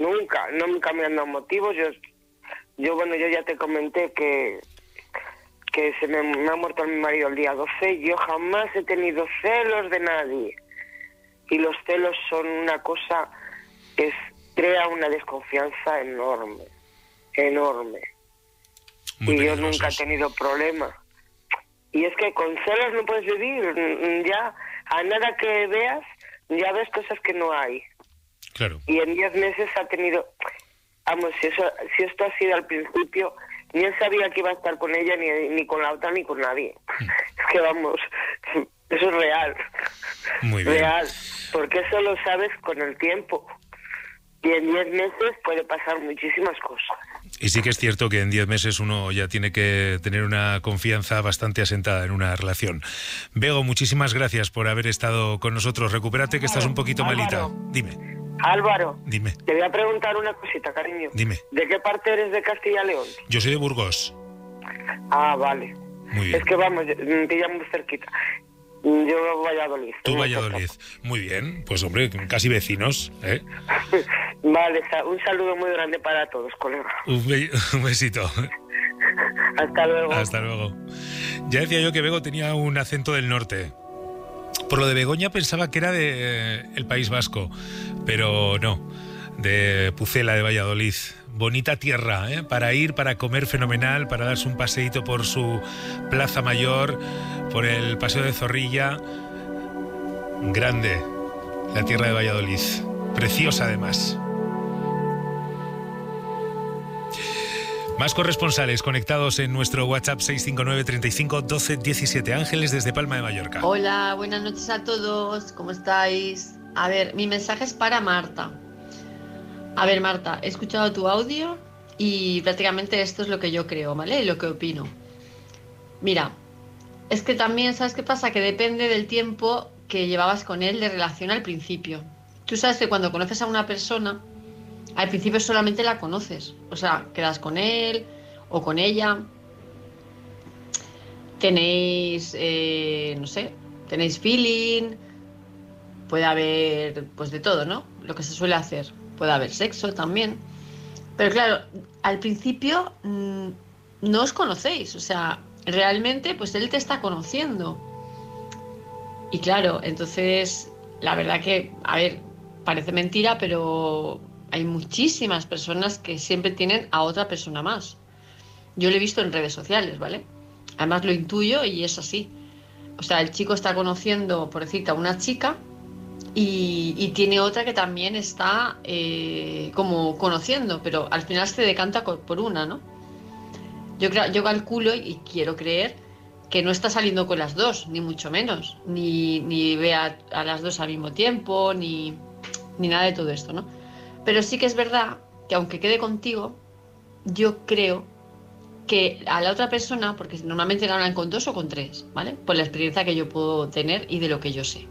nunca me han dado motivos. Yo ya te comenté que me ha muerto mi marido el día 12. Yo jamás he tenido celos de nadie. Y los celos son una cosa que crea una desconfianza enorme. Muy y yo peligrosos. nunca he tenido problema. Y es que con celos no puedes vivir. Ya, a nada que veas, ya ves cosas que no hay. Claro. Y en 10 meses ha tenido... Vamos, si esto ha sido al principio, ni él sabía que iba a estar con ella, ni con la otra, ni con nadie. Es que vamos, eso es real. Muy bien. Real, porque eso lo sabes con el tiempo. Y en 10 meses puede pasar muchísimas cosas. Y sí que es cierto que en 10 meses uno ya tiene que tener una confianza bastante asentada en una relación. Bego, muchísimas gracias por haber estado con nosotros. Recupérate, que estás un poquito Álvaro. malita. Dime. Álvaro, Dime. te voy a preguntar una cosita, cariño. Dime. ¿De qué parte eres de Castilla y León? Yo soy de Burgos. Ah, vale. Muy bien. Es que vamos, te llamo muy cerquita. Yo Valladolid. Tú muy Valladolid. Muy bien. Pues hombre, casi vecinos, ¿eh? Vale, un saludo muy grande para todos, colega. Un besito. Hasta luego. Hasta luego. Ya decía yo que Bego tenía un acento del norte. Por lo de Begoña pensaba que era de el País Vasco, pero no, de Pucela, de Valladolid. Bonita tierra, ¿eh? Para ir, para comer fenomenal, para darse un paseíto por su Plaza Mayor, por el Paseo de Zorrilla. Grande, la tierra de Valladolid. Preciosa además. Más corresponsales conectados en nuestro WhatsApp 659 35 12 17. Ángeles desde Palma de Mallorca. Hola, buenas noches a todos, ¿cómo estáis? A ver, mi mensaje es para Marta. A ver, Marta, he escuchado tu audio y prácticamente esto es lo que yo creo, ¿vale? Y lo que opino. Mira, es que también, ¿sabes qué pasa? Que depende del tiempo que llevabas con él de relación al principio. Tú sabes que cuando conoces a una persona, al principio solamente la conoces. O sea, quedas con él o con ella. Tenéis, no sé, tenéis feeling. Puede haber, pues de todo, ¿no? Lo que se suele hacer. Puede haber sexo también. Pero claro, al principio no os conocéis. O sea, realmente, pues él te está conociendo. Y claro, entonces, la verdad que, a ver, parece mentira, pero hay muchísimas personas que siempre tienen a otra persona más. Yo lo he visto en redes sociales, ¿vale? Además lo intuyo y es así. O sea, el chico está conociendo, por decirte, a una chica y tiene otra que también está como conociendo, pero al final se decanta por una, ¿no? Yo calculo y quiero creer que no está saliendo con las dos, ni mucho menos, ni ve a las dos al mismo tiempo, ni nada de todo esto, ¿no? Pero sí que es verdad que aunque quede contigo, yo creo que a la otra persona, porque normalmente hablan con 2 o con 3, ¿vale? Por la experiencia que yo puedo tener y de lo que yo sé.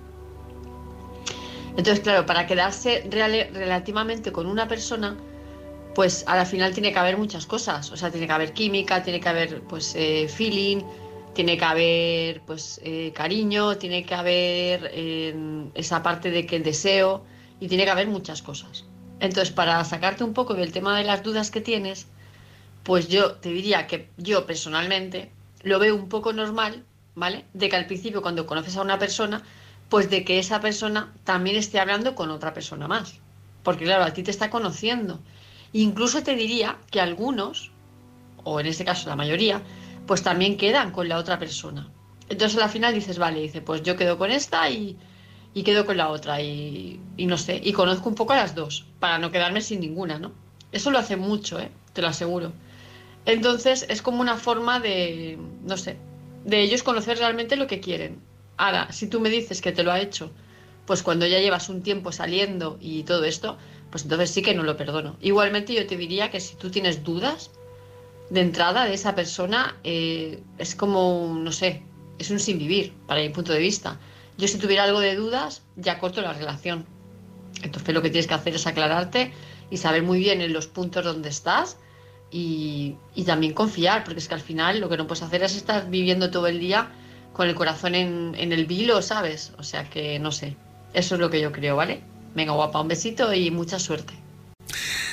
Entonces, claro, para quedarse relativamente con una persona, pues a la final tiene que haber muchas cosas. O sea, tiene que haber química, tiene que haber pues feeling, tiene que haber pues cariño, tiene que haber esa parte de que el deseo, y tiene que haber muchas cosas. Entonces, para sacarte un poco del tema de las dudas que tienes, pues yo te diría que yo personalmente lo veo un poco normal, ¿vale? De que al principio, cuando conoces a una persona, pues de que esa persona también esté hablando con otra persona más. Porque claro, a ti te está conociendo. Incluso te diría que algunos, o en este caso la mayoría, pues también quedan con la otra persona. Entonces al final dices, vale, dice, pues yo quedo con esta y quedo con la otra y no sé, y conozco un poco a las dos, para no quedarme sin ninguna, ¿no? Eso lo hace mucho, te lo aseguro. Entonces es como una forma de, no sé, de ellos conocer realmente lo que quieren. Ahora, si tú me dices que te lo ha hecho, pues cuando ya llevas un tiempo saliendo y todo esto, pues entonces sí que no lo perdono. Igualmente yo te diría que si tú tienes dudas de entrada de esa persona, es como, no sé, es un sinvivir, para mi punto de vista. Yo si tuviera algo de dudas, ya corto la relación. Entonces lo que tienes que hacer es aclararte y saber muy bien en los puntos donde estás y también confiar, porque es que al final lo que no puedes hacer es estar viviendo todo el día con el corazón en el vilo, ¿sabes? O sea que no sé, eso es lo que yo creo, ¿vale? Venga, guapa, un besito y mucha suerte.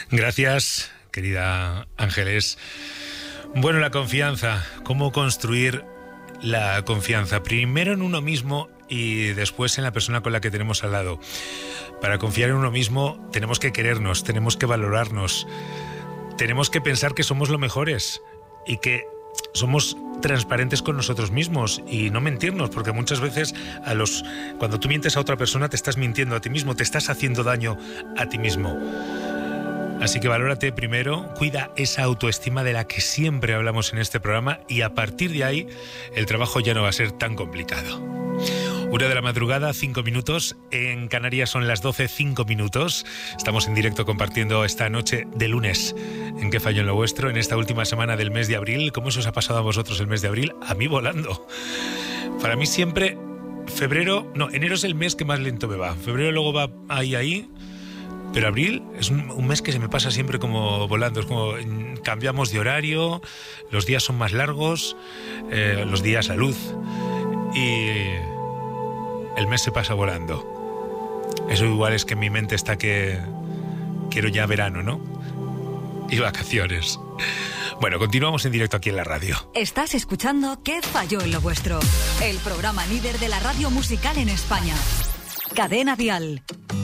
Gracias, querida Ángeles. Bueno, la confianza. ¿Cómo construir la confianza? Primero en uno mismo y después en la persona con la que tenemos al lado. Para confiar en uno mismo tenemos que querernos, tenemos que valorarnos, tenemos que pensar que somos los mejores y que somos transparentes con nosotros mismos y no mentirnos, porque muchas veces cuando tú mientes a otra persona te estás mintiendo a ti mismo, te estás haciendo daño a ti mismo. Así que valórate primero, cuida esa autoestima de la que siempre hablamos en este programa y a partir de ahí el trabajo ya no va a ser tan complicado. 1 de la madrugada, 5 minutos. En Canarias son las 12, 5 minutos. Estamos en directo compartiendo esta noche de lunes. ¿En qué falló en lo vuestro? En esta última semana del mes de abril. ¿Cómo se os ha pasado a vosotros el mes de abril? A mí volando. Para mí siempre enero es el mes que más lento me va. Febrero luego va ahí. Pero abril es un mes que se me pasa siempre como volando. Es como cambiamos de horario, los días son más largos, los días a luz. Y el mes se pasa volando. Eso igual es que en mi mente está que quiero ya verano, ¿no? Y vacaciones. Bueno, continuamos en directo aquí en la radio. Estás escuchando ¿Qué falló en lo vuestro? El programa líder de la radio musical en España. Cadena Dial.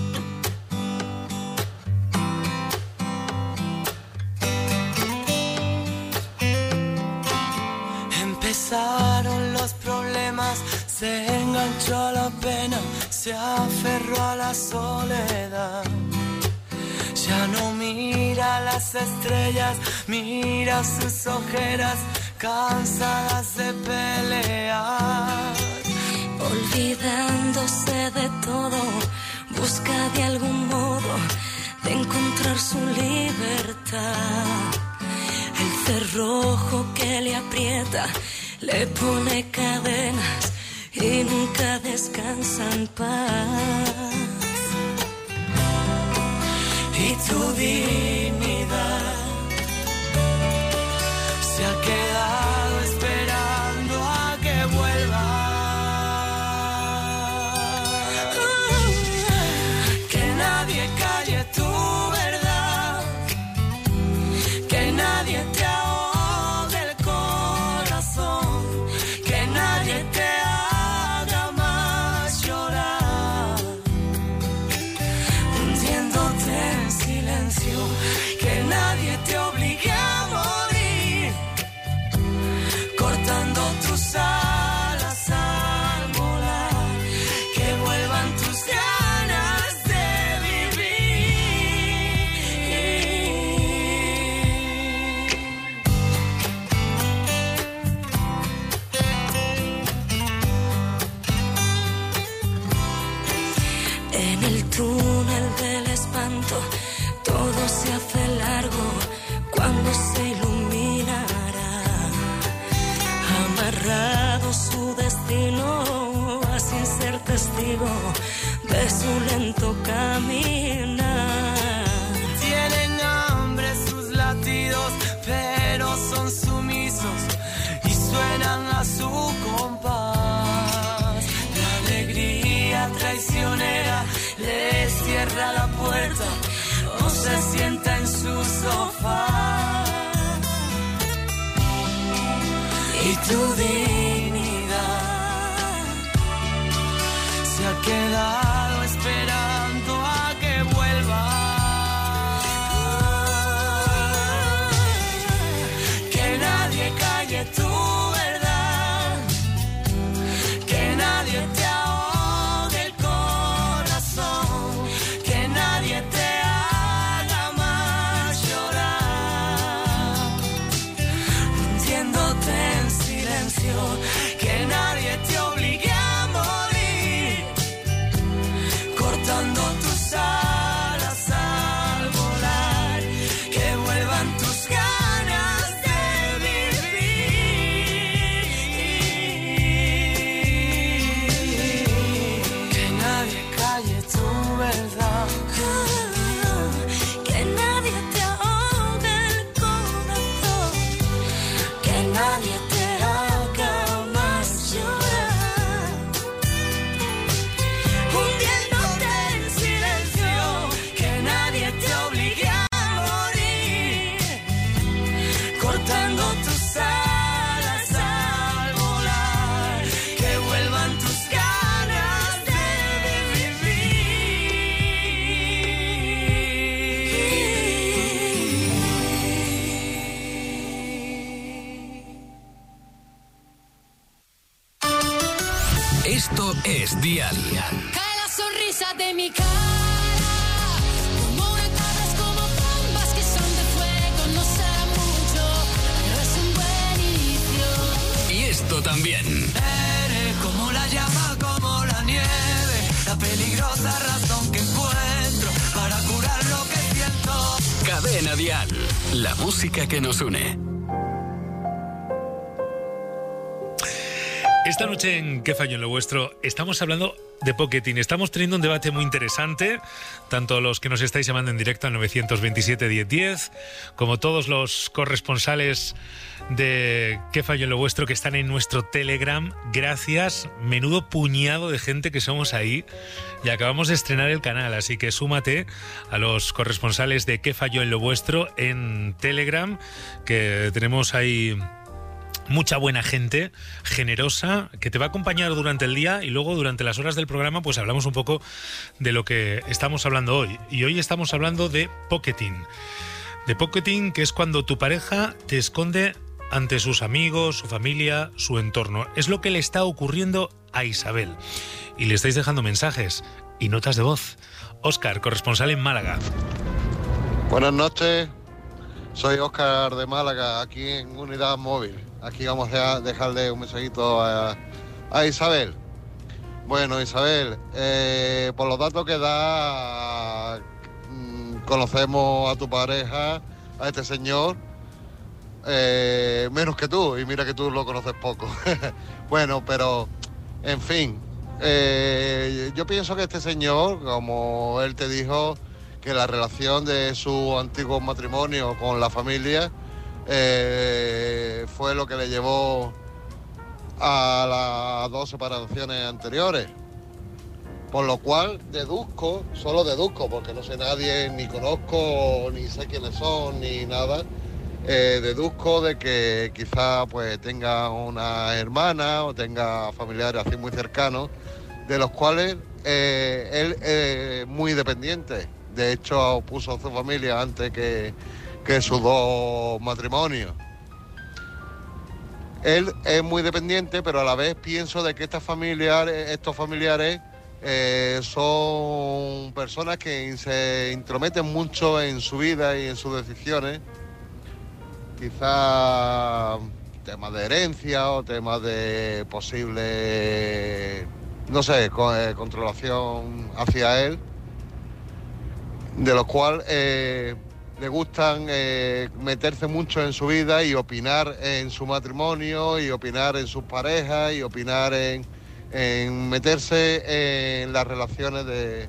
Empezaron los problemas, se enganchó a la pena, se aferró a la soledad. Ya no mira las estrellas, mira sus ojeras, cansadas de pelear. Olvidándose de todo, busca de algún modo de encontrar su libertad. El cerrojo que le aprieta le pone cadenas y nunca descansa en paz. Y tu dignidad se ha quedado esperando a que vuelva. Que nadie calle tu verdad, que nadie te ahogue el corazón, que nadie te haga más llorar, hundiéndote en silencio, que nadie te obligue a morir, cortando tus alas al volar, que vuelvan tus ganas de vivir. En el túnel del espanto todo se hace largo cuando se iluminará. Amarrado su destino a sin ser testigo de su lento caminar. Tienen hambre sus latidos, pero son sumisos y suenan a su compás. La alegría traicionera les cierra la puerta o se sienta en su sofá. Y tu dignidad se ha quedado esperando a que vuelva. Que nadie calle tu verdad, que nadie te ahogue el corazón, que nadie te haga más llorar, hundiéndote en silencio, Esto es Dial. Cae la sonrisa de mi cara, como huracanes, como bombas que son de fuego. No será mucho, pero es un buen inicio. Y esto también. Eres como la llama, como la nieve, la peligrosa razón que encuentro para curar lo que siento. Cadena Dial, la música que nos une. Esta noche en ¿Qué fallo en lo vuestro? Estamos hablando de Pocketing. Estamos teniendo un debate muy interesante, tanto los que nos estáis llamando en directo al 927-1010, como todos los corresponsales de ¿Qué fallo en lo vuestro? Que están en nuestro Telegram. Gracias, menudo puñado de gente que somos ahí, y acabamos de estrenar el canal, así que súmate a los corresponsales de ¿Qué fallo en lo vuestro? En Telegram, que tenemos ahí mucha buena gente, generosa, que te va a acompañar durante el día, y luego durante las horas del programa pues hablamos un poco de lo que estamos hablando hoy. Y hoy estamos hablando de Pocketing. De Pocketing, que es cuando tu pareja te esconde ante sus amigos, su familia, su entorno. Es lo que le está ocurriendo a Isabel. Y le estáis dejando mensajes y notas de voz. Óscar, corresponsal en Málaga. Buenas noches. Soy Óscar de Málaga, aquí en Unidad Móvil. Aquí vamos a dejarle un mensajito a Isabel. Bueno, Isabel, por los datos que da, conocemos a tu pareja, a este señor, menos que tú, y mira que tú lo conoces poco. Bueno, pero, en fin, yo pienso que este señor, como él te dijo, que la relación de su antiguo matrimonio con la familia fue lo que le llevó a las 2 separaciones anteriores. Por lo cual solo deduzco, porque no sé nadie, ni conozco, ni sé quiénes son, ni nada, deduzco de que quizá pues tenga una hermana o tenga familiares así muy cercanos, de los cuales él es muy dependiente. De hecho, puso a su familia antes que sus 2 matrimonios. Él es muy dependiente, pero a la vez pienso de que estos familiares son personas que se intrometen mucho en su vida y en sus decisiones. Quizá temas de herencia o temas de posible, no sé, controlación hacia él, de los cuales le gustan meterse mucho en su vida y opinar en su matrimonio, y opinar en sus parejas, y opinar en meterse en las relaciones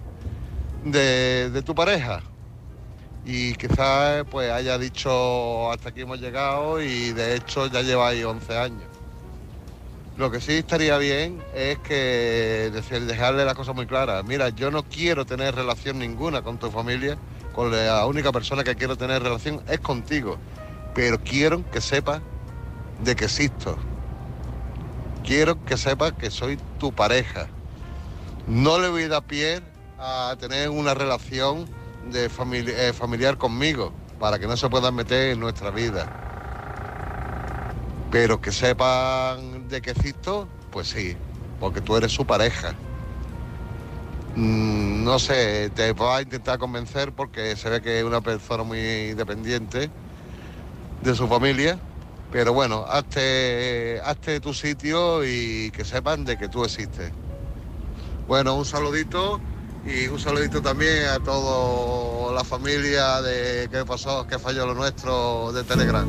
de tu pareja. Y quizás pues haya dicho hasta aquí hemos llegado, y de hecho ya lleváis 11 años. Lo que sí estaría bien es que dejarle las cosas muy claras. Mira, yo no quiero tener relación ninguna con tu familia, con la única persona que quiero tener relación es contigo, pero quiero que sepas de que existo. Quiero que sepas que soy tu pareja. No le voy a dar pie a tener una relación de familiar conmigo, para que no se puedan meter en nuestra vida. Pero que sepan de que existo, pues sí, porque tú eres su pareja. No sé, te voy a intentar convencer porque se ve que es una persona muy dependiente de su familia, pero bueno, hazte tu sitio y que sepan de que tú existes. Bueno, un saludito, y un saludito también a toda la familia de ¿Qué pasó? ¿Qué falló lo nuestro? De Telegram.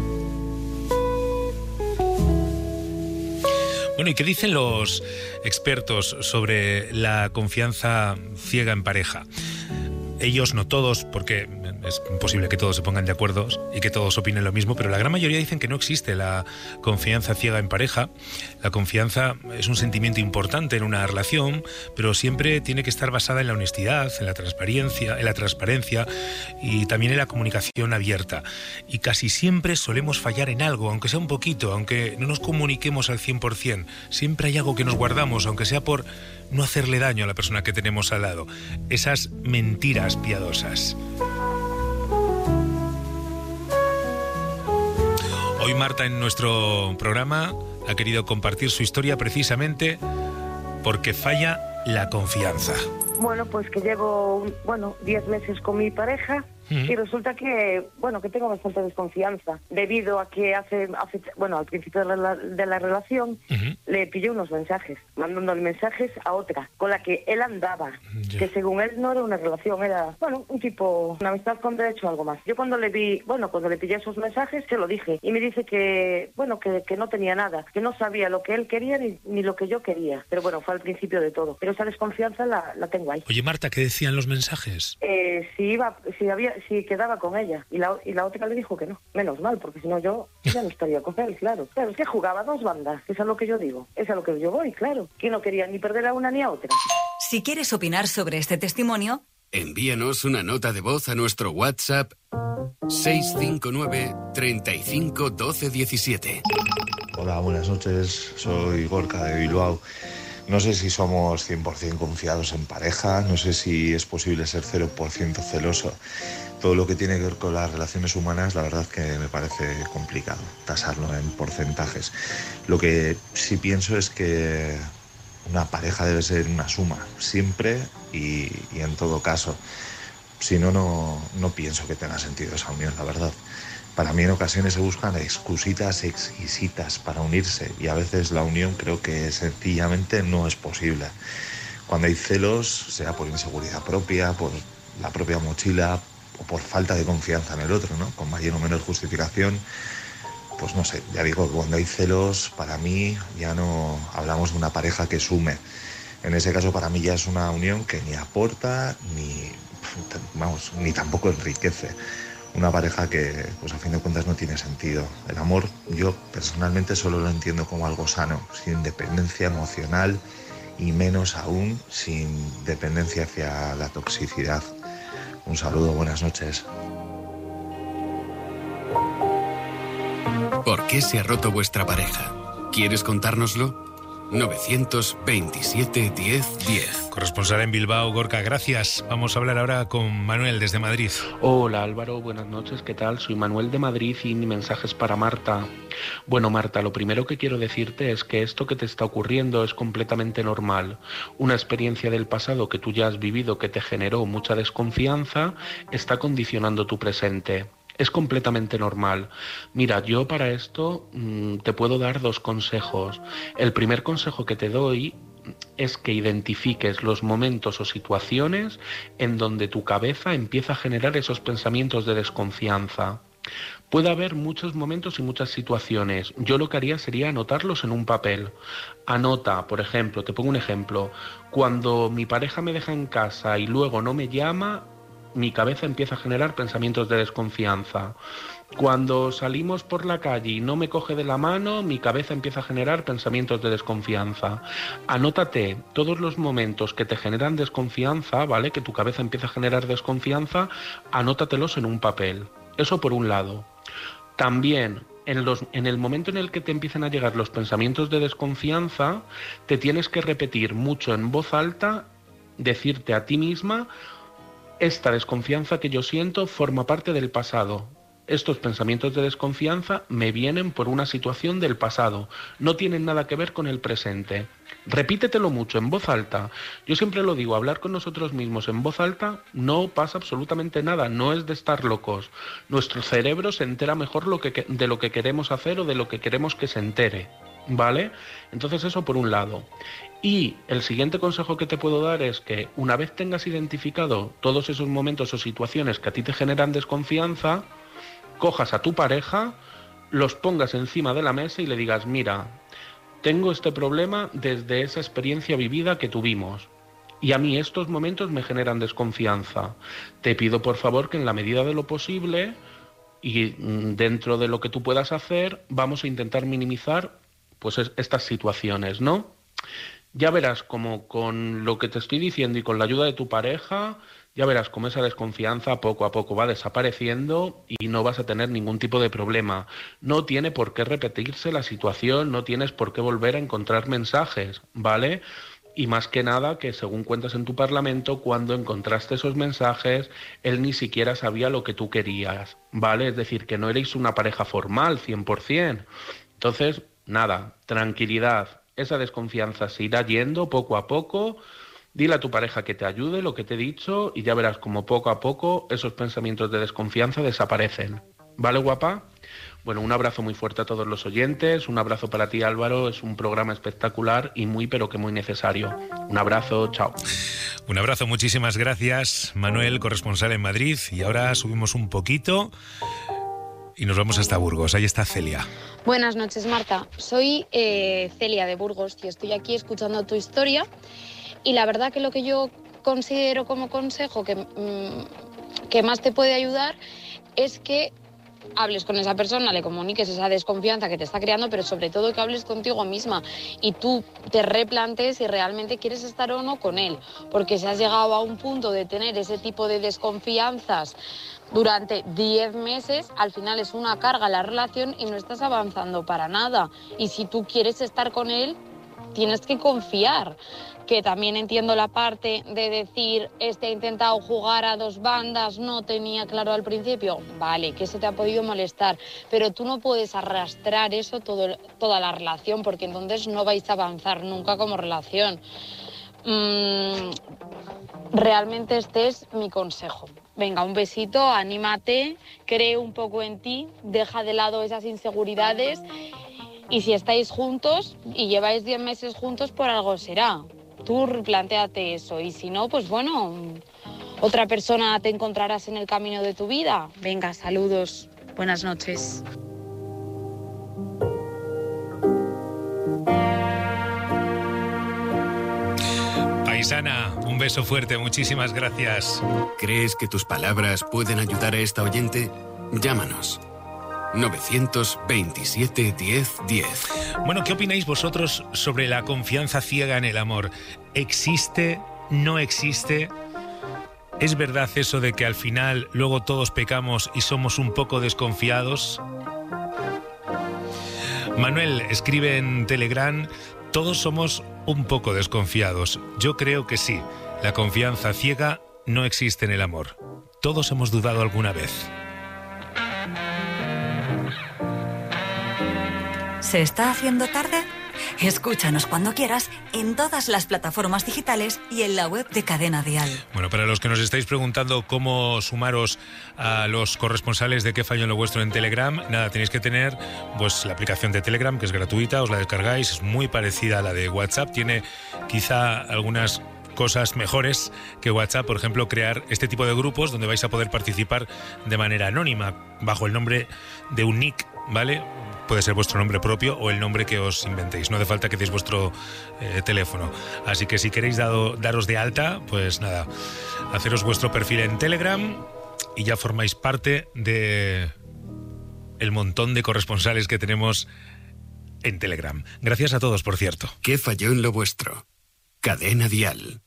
Bueno, ¿y qué dicen los expertos sobre la confianza ciega en pareja? Ellos, no todos, porque es imposible que todos se pongan de acuerdo y que todos opinen lo mismo, pero la gran mayoría dicen que no existe la confianza ciega en pareja. La confianza es un sentimiento importante en una relación, pero siempre tiene que estar basada en la honestidad, en la transparencia y también en la comunicación abierta. Y casi siempre solemos fallar en algo, aunque sea un poquito, aunque no nos comuniquemos al 100%. Siempre hay algo que nos guardamos, aunque sea por no hacerle daño a la persona que tenemos al lado. Esas mentiras piadosas. Hoy Marta en nuestro programa ha querido compartir su historia precisamente porque falla la confianza. Bueno, pues que llevo, 10 meses con mi pareja y resulta que, que tengo bastante desconfianza debido a que al principio de la relación le pillé unos mensajes, mandándole mensajes a otra con la que él andaba, que según él no era una relación, era, un tipo, una amistad con derecho a algo más. Yo cuando le pillé esos mensajes se lo dije y me dice que no tenía nada, que no sabía lo que él quería ni lo que yo quería, pero fue al principio de todo. Pero esa desconfianza la tengo ahí. Oye, Marta, ¿qué decían los mensajes? Si quedaba con ella y la otra le dijo que no. Menos mal, porque si no yo ya no estaría con él, claro. Claro, es que jugaba 2 bandas, eso es lo que yo digo, es a lo que yo voy, claro. Que no quería ni perder a una ni a otra. Si quieres opinar sobre este testimonio, envíanos una nota de voz a nuestro WhatsApp 659 35 12 17. Hola, buenas noches, soy Gorka de Bilbao. No sé si somos 100% confiados en pareja, no sé si es posible ser 0% celoso. Todo lo que tiene que ver con las relaciones humanas, la verdad que me parece complicado tasarlo en porcentajes. Lo que sí pienso es que una pareja debe ser una suma, siempre y en todo caso. Si no, no pienso que tenga sentido esa unión, la verdad. Para mí en ocasiones se buscan excusitas exquisitas para unirse y a veces la unión creo que sencillamente no es posible. Cuando hay celos, sea por inseguridad propia, por la propia mochila o por falta de confianza en el otro, ¿no? Con mayor o menor justificación, pues no sé, ya digo que cuando hay celos, para mí ya no hablamos de una pareja que sume. En ese caso para mí ya es una unión que ni aporta ni tampoco enriquece. Una pareja que, pues a fin de cuentas, no tiene sentido. El amor, yo personalmente solo lo entiendo como algo sano, sin dependencia emocional y menos aún sin dependencia hacia la toxicidad. Un saludo, buenas noches. ¿Por qué se ha roto vuestra pareja? ¿Quieres contárnoslo? 927 10 10. Corresponsal en Bilbao, Gorka, gracias. Vamos a hablar ahora con Manuel desde Madrid. Hola Álvaro, buenas noches, ¿qué tal? Soy Manuel de Madrid y mi mensaje es para Marta. Bueno Marta, lo primero que quiero decirte es que esto que te está ocurriendo es completamente normal. Una experiencia del pasado que tú ya has vivido que te generó mucha desconfianza está condicionando tu presente. Es completamente normal. Mira, yo para esto te puedo dar 2 consejos. El primer consejo que te doy es que identifiques los momentos o situaciones en donde tu cabeza empieza a generar esos pensamientos de desconfianza. Puede haber muchos momentos y muchas situaciones. Yo lo que haría sería anotarlos en un papel. Anota, por ejemplo, te pongo un ejemplo. Cuando mi pareja me deja en casa y luego no me llama, mi cabeza empieza a generar pensamientos de desconfianza. Cuando salimos por la calle y no me coge de la mano, mi cabeza empieza a generar pensamientos de desconfianza. Anótate todos los momentos que te generan desconfianza, ¿vale? Que tu cabeza empieza a generar desconfianza, anótatelos en un papel. Eso por un lado. También, en el momento en el que te empiezan a llegar los pensamientos de desconfianza, te tienes que repetir mucho en voz alta, decirte a ti misma: esta desconfianza que yo siento forma parte del pasado. Estos pensamientos de desconfianza me vienen por una situación del pasado. No tienen nada que ver con el presente. Repítetelo mucho en voz alta. Yo siempre lo digo, hablar con nosotros mismos en voz alta no pasa absolutamente nada. No es de estar locos. Nuestro cerebro se entera mejor de lo que queremos hacer o de lo que queremos que se entere, ¿vale? Entonces eso por un lado. Y el siguiente consejo que te puedo dar es que una vez tengas identificado todos esos momentos o situaciones que a ti te generan desconfianza, cojas a tu pareja, los pongas encima de la mesa y le digas: mira, tengo este problema desde esa experiencia vivida que tuvimos y a mí estos momentos me generan desconfianza. Te pido por favor que en la medida de lo posible y dentro de lo que tú puedas hacer, vamos a intentar minimizar pues estas situaciones, ¿no? Ya verás como con lo que te estoy diciendo y con la ayuda de tu pareja, ya verás cómo esa desconfianza poco a poco va desapareciendo y no vas a tener ningún tipo de problema. No tiene por qué repetirse la situación, no tienes por qué volver a encontrar mensajes, ¿vale? Y más que nada que, según cuentas en tu parlamento, cuando encontraste esos mensajes, él ni siquiera sabía lo que tú querías, ¿vale? Es decir, que no erais una pareja formal, 100%. Entonces, nada, tranquilidad. esa desconfianza se irá yendo poco a poco. Dile a tu pareja que te ayude, lo que te he dicho, y ya verás como poco a poco esos pensamientos de desconfianza desaparecen. ¿Vale, guapa? Bueno, un abrazo muy fuerte a todos los oyentes, un abrazo para ti, Álvaro, es un programa espectacular y muy pero que muy necesario. Un abrazo, chao. Un abrazo, muchísimas gracias, Manuel, corresponsal en Madrid, y ahora subimos un poquito y nos vamos hasta Burgos. Ahí está Celia. Buenas noches, Marta. Soy Celia de Burgos y estoy aquí escuchando tu historia, y la verdad que lo que yo considero como consejo que más te puede ayudar es que hables con esa persona, le comuniques esa desconfianza que te está creando, pero sobre todo que hables contigo misma y tú te replantees si realmente quieres estar o no con él, porque si has llegado a un punto de tener ese tipo de desconfianzas durante 10 meses, al final es una carga la relación y no estás avanzando para nada. Y si tú quieres estar con él, tienes que confiar. Que también entiendo la parte de decir, ha intentado jugar a dos bandas, no tenía claro al principio. Vale, que eso te ha podido molestar, pero tú no puedes arrastrar eso toda la relación, porque entonces no vais a avanzar nunca como relación. Realmente este es mi consejo. Venga, un besito, anímate, cree un poco en ti, deja de lado esas inseguridades, y si estáis juntos y lleváis 10 meses juntos, por algo será. Tú replantéate eso, y si no, pues bueno, otra persona te encontrarás en el camino de tu vida. Venga, saludos, buenas noches. Paisana, un beso fuerte, muchísimas gracias. ¿Crees que tus palabras pueden ayudar a esta oyente? Llámanos. 927 10 10. Bueno, ¿qué opináis vosotros sobre la confianza ciega en el amor? ¿Existe? ¿No existe? ¿Es verdad eso de que al final luego todos pecamos y somos un poco desconfiados? Manuel escribe en Telegram: todos somos un poco desconfiados. Yo creo que sí. La confianza ciega no existe en el amor. Todos hemos dudado alguna vez. ¿Se está haciendo tarde? Escúchanos cuando quieras en todas las plataformas digitales y en la web de Cadena Dial. Bueno, para los que nos estáis preguntando cómo sumaros a los corresponsales de Qué Fallo en lo Vuestro en Telegram, nada, tenéis que tener pues la aplicación de Telegram, que es gratuita, os la descargáis, es muy parecida a la de WhatsApp, tiene quizá algunas cosas mejores que WhatsApp, por ejemplo, crear este tipo de grupos donde vais a poder participar de manera anónima, bajo el nombre de un nick, ¿vale? Puede ser vuestro nombre propio o el nombre que os inventéis. No hace falta que deis vuestro teléfono. Así que si queréis daros de alta, pues nada, haceros vuestro perfil en Telegram y ya formáis parte de el montón de corresponsales que tenemos en Telegram. Gracias a todos, por cierto. ¿Qué falló en lo vuestro? Cadena Dial.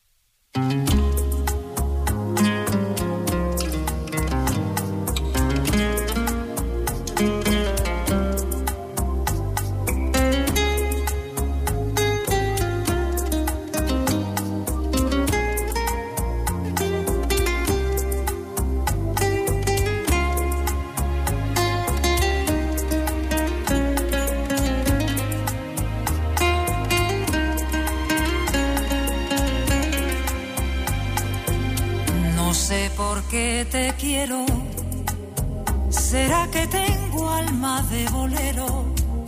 Que te quiero, será que tengo alma de bolero.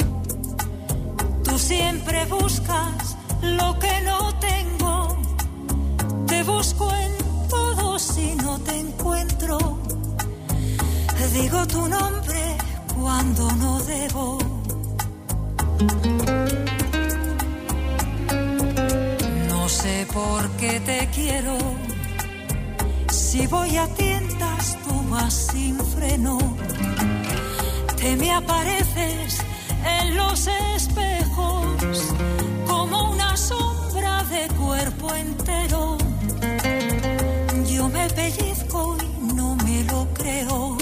Tú siempre buscas lo que no tengo, te busco en todo si no te encuentro. Digo tu nombre cuando no debo. No sé por qué te quiero. Si voy a tientas, tú vas sin freno. Te me apareces en los espejos como una sombra de cuerpo entero. Yo me pellizco y no me lo creo.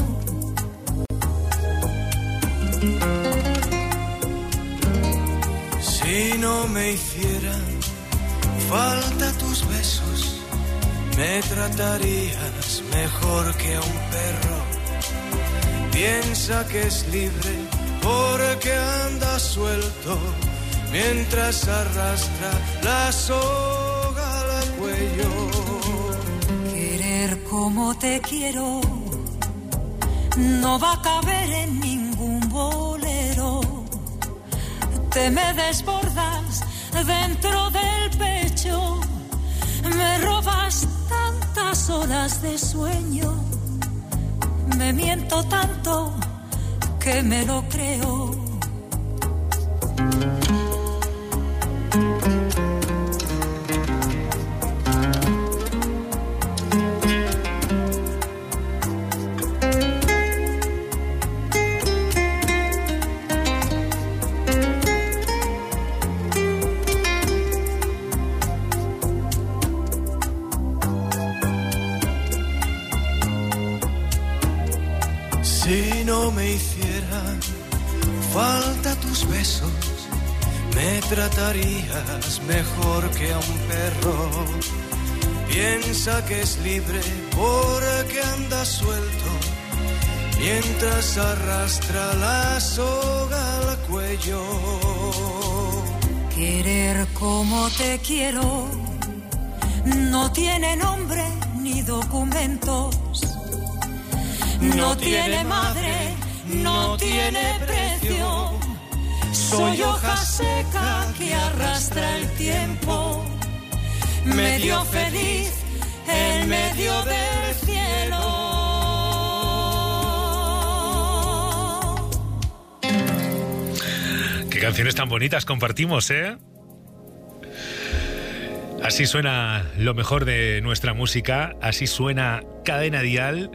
Si no me hicieran falta tus besos, me tratarías mejor que a un perro. Piensa que es libre porque anda suelto mientras arrastra la soga al cuello. Querer como te quiero no va a caber en ningún bolero. Te me desbordas dentro del pecho, me robas tantas horas de sueño, me miento tanto que me lo creo. Si no me hicieran falta tus besos, me tratarías mejor que a un perro. Piensa que es libre porque anda suelto, mientras arrastra la soga al cuello. Querer como te quiero no tiene nombre ni documentos, no tiene madre, no tiene precio. Soy hoja seca que arrastra el tiempo, medio feliz en medio del cielo. Qué canciones tan bonitas compartimos, ¿eh? Así suena lo mejor de nuestra música, así suena Cadena Dial.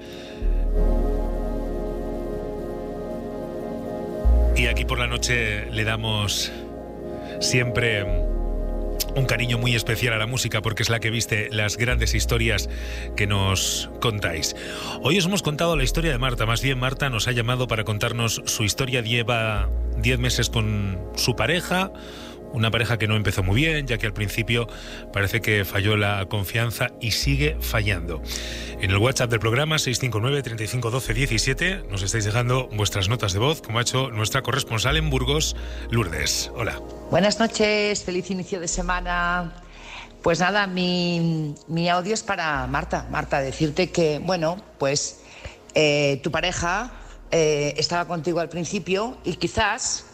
Y aquí por la noche le damos siempre un cariño muy especial a la música porque es la que viste las grandes historias que nos contáis. Hoy os hemos contado la historia de Marta, más bien Marta nos ha llamado para contarnos su historia. Lleva 10 meses con su pareja, una pareja que no empezó muy bien, ya que al principio parece que falló la confianza y sigue fallando. En el WhatsApp del programa 659 35 12 17 nos estáis dejando vuestras notas de voz, como ha hecho nuestra corresponsal en Burgos, Lourdes. Hola. Buenas noches, feliz inicio de semana. Pues nada, mi audio es para Marta. Marta, decirte que, bueno, pues tu pareja estaba contigo al principio y quizás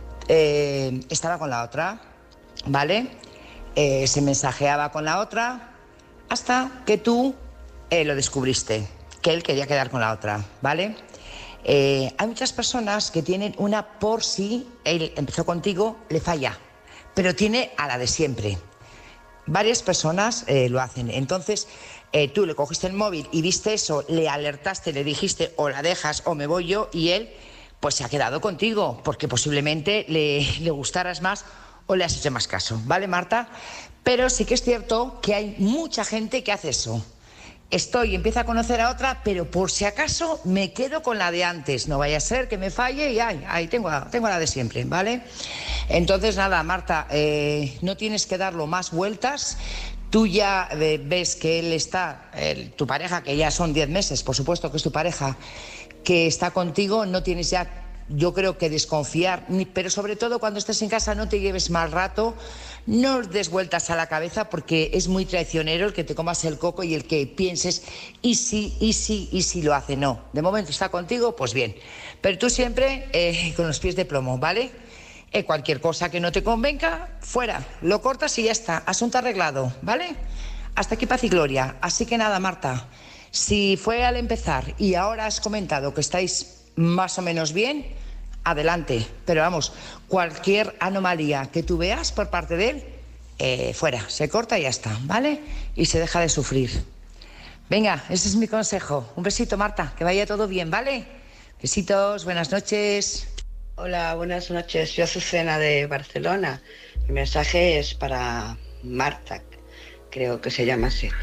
estaba con la otra, ¿vale? Se mensajeaba con la otra hasta que tú lo descubriste, que él quería quedar con la otra, ¿vale? Hay muchas personas que tienen una por si él empezó contigo, le falla, pero tiene a la de siempre. Varias personas lo hacen. Entonces, tú le cogiste el móvil y viste eso, le alertaste, le dijiste o la dejas o me voy yo, y él pues se ha quedado contigo porque posiblemente le gustaras más o le has hecho más caso, ¿vale, Marta? Pero sí que es cierto que hay mucha gente que hace eso. Empieza a conocer a otra, pero por si acaso me quedo con la de antes. No vaya a ser que me falle y ahí tengo a la de siempre, ¿vale? Entonces, nada, Marta, no tienes que darlo más vueltas. Tú ya ves que él está, tu pareja, que ya son 10 meses, por supuesto que es tu pareja, que está contigo, no tienes ya, yo creo, que desconfiar, pero sobre todo cuando estés en casa no te lleves mal rato, no des vueltas a la cabeza porque es muy traicionero el que te comas el coco y el que pienses y si lo hace. No, de momento está contigo, pues bien, pero tú siempre con los pies de plomo, ¿vale? Cualquier cosa que no te convenga, fuera, lo cortas y ya está, asunto arreglado, ¿vale? Hasta aquí paz y gloria. Así que nada, Marta, si fue al empezar y ahora has comentado que estáis más o menos bien, adelante. Pero vamos, cualquier anomalía que tú veas por parte de él, fuera, se corta y ya está, ¿vale? Y se deja de sufrir. Venga, ese es mi consejo. Un besito, Marta, que vaya todo bien, ¿vale? Besitos, buenas noches. Hola, buenas noches. Soy Azucena de Barcelona. Mi mensaje es para Marta, creo que se llama así.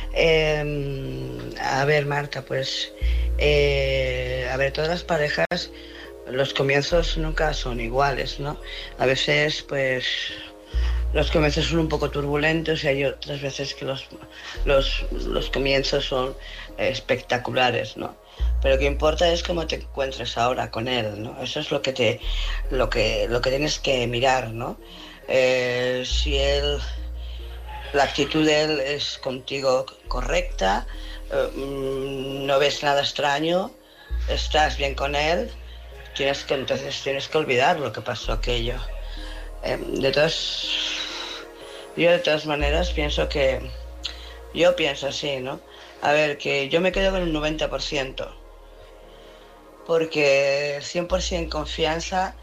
A ver, Marta, pues a ver, todas las parejas, los comienzos nunca son iguales, ¿no? A veces, pues, los comienzos son un poco turbulentos y hay otras veces que los comienzos son espectaculares, ¿no? Pero lo que importa es cómo te encuentres ahora con él, ¿no? Eso es lo que tienes que mirar, ¿no? Si la actitud de él es contigo correcta, no ves nada extraño, estás bien con él, entonces tienes que olvidar lo que pasó aquello. Yo de todas maneras pienso así, ¿no? A ver, que yo me quedo con el 90%, porque 100% confianza,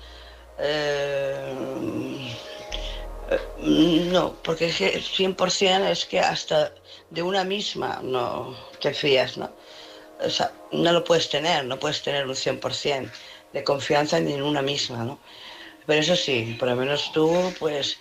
no, porque 100% es que hasta de una misma no te fías, ¿no? O sea, no lo puedes tener, no puedes tener un 100% de confianza ni en una misma, ¿no? Pero eso sí, por lo menos tú, pues,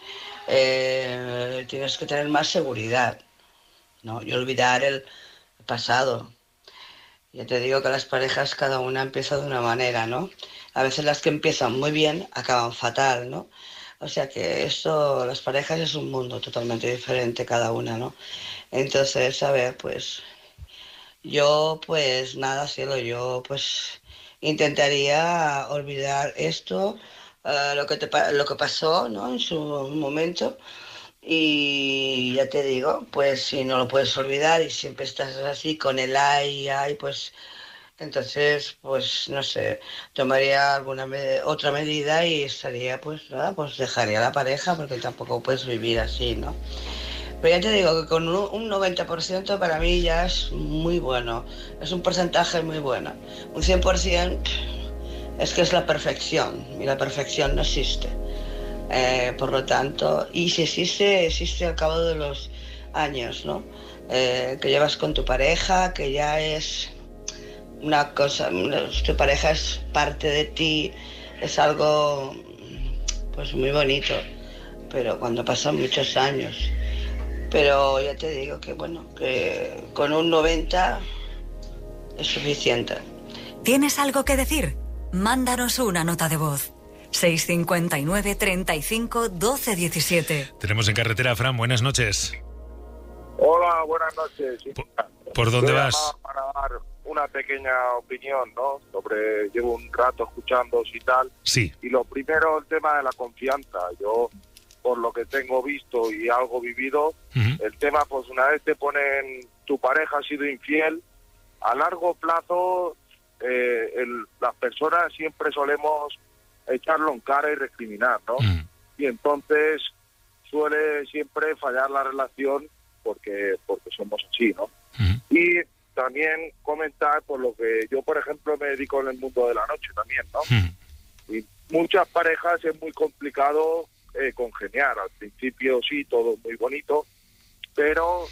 tienes que tener más seguridad, ¿no? Y olvidar el pasado. Ya te digo que las parejas cada una empieza de una manera, ¿no? A veces las que empiezan muy bien acaban fatal, ¿no? O sea que esto, las parejas es un mundo totalmente diferente cada una, ¿no? Entonces, a ver, pues yo, pues nada, cielo, yo pues intentaría olvidar esto, lo que pasó, ¿no? En su momento. Y ya te digo, pues si no lo puedes olvidar y siempre estás así con el ay, pues entonces, pues no sé, tomaría otra medida y estaría, pues nada, pues dejaría a la pareja porque tampoco puedes vivir así, ¿no? Pero ya te digo que con un 90% para mí ya es muy bueno, es un porcentaje muy bueno. Un 100% es que es la perfección y la perfección no existe. Por lo tanto, y si existe al cabo de los años, ¿no? Que llevas con tu pareja, que ya es una cosa, tu pareja es parte de ti, es algo pues muy bonito, pero cuando pasan muchos años. Pero ya te digo que bueno, que con un 90 es suficiente. ¿Tienes algo que decir? Mándanos una nota de voz. 659 35 12 17. Tenemos en carretera a Fran, buenas noches. Hola, buenas noches. ¿Por dónde vas? Para dar una pequeña opinión, ¿no? Llevo un rato escuchándoos y tal. Sí. Y lo primero, el tema de la confianza. Yo, por lo que tengo visto y algo vivido, el tema, pues una vez te ponen, tu pareja ha sido infiel, a largo plazo, las personas siempre solemos echarlo en cara y recriminar, ¿no? Y entonces suele siempre fallar la relación porque somos así, ¿no? Y también comentar por lo que yo, por ejemplo, me dedico en el mundo de la noche también, ¿no? Y muchas parejas es muy complicado congeniar. Al principio sí, todo muy bonito, pero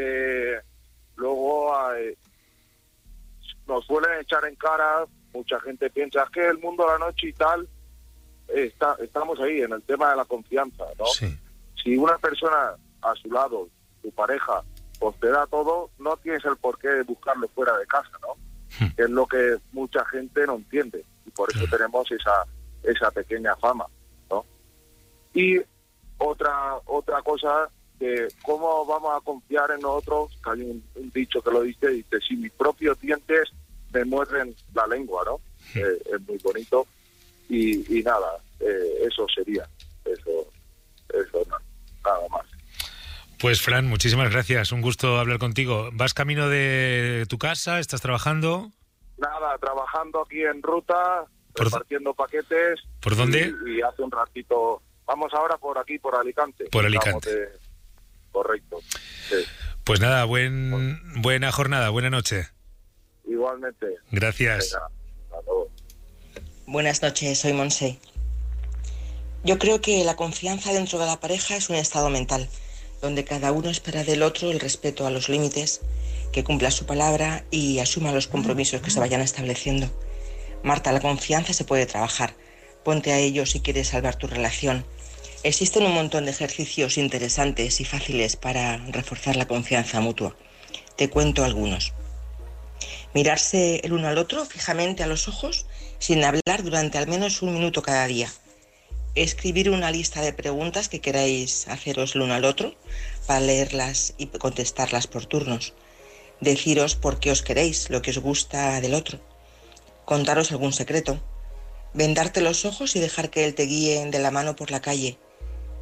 luego nos suelen echar en cara, mucha gente piensa, es que el mundo de la noche y tal, estamos ahí en el tema de la confianza, ¿no? Sí. Si una persona a su lado, tu pareja, pues te da todo, no tienes el porqué de buscarlo fuera de casa, ¿no? Que es lo que mucha gente no entiende, y por eso tenemos esa pequeña fama, ¿no? Y otra cosa, de cómo vamos a confiar en nosotros, que hay un dicho que lo dice, si mis propios dientes me muerden la lengua, ¿no? Es muy bonito. Y nada, eso sería, eso no, nada más. Pues Fran, muchísimas gracias, un gusto hablar contigo. ¿Vas camino de tu casa? ¿Estás trabajando? Nada, trabajando aquí en ruta, repartiendo paquetes. ¿Por dónde? Y hace un ratito, vamos ahora por aquí, por Alicante. Por Alicante. Correcto, sí. Pues nada, buena jornada, buena noche. Igualmente. Gracias. Venga, hasta luego. Buenas noches, soy Monse. Yo creo que la confianza dentro de la pareja es un estado mental, donde cada uno espera del otro el respeto a los límites, que cumpla su palabra y asuma los compromisos que se vayan estableciendo. Marta, la confianza se puede trabajar. Ponte a ello si quieres salvar tu relación. Existen un montón de ejercicios interesantes y fáciles para reforzar la confianza mutua. Te cuento algunos. Mirarse el uno al otro fijamente a los ojos sin hablar durante al menos 1 minuto cada día. Escribir una lista de preguntas que queráis haceros el uno al otro para leerlas y contestarlas por turnos. Deciros por qué os queréis, lo que os gusta del otro. Contaros algún secreto. Vendarte los ojos y dejar que él te guíe de la mano por la calle.